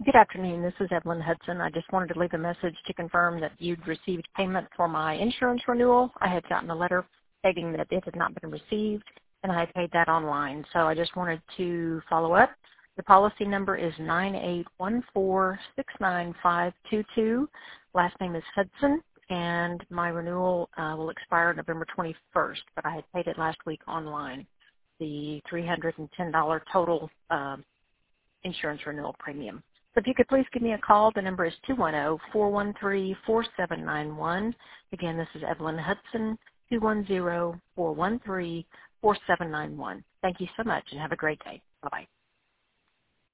Good afternoon. This is Evelyn Hudson. I just wanted to leave a message to confirm that you'd received payment for my insurance renewal. I had gotten a letter stating that it had not been received, and I had paid that online. So I just wanted to follow up. The policy number is 981469522. Last name is Hudson, and my renewal will expire November 21st, but I had paid it last week online, the $310 total insurance renewal premium. So if you could please give me a call. The number is 210-413-4791. Again, this is Evelyn Hudson, 210-413-4791. Thank you so much and have a great day. Bye-bye.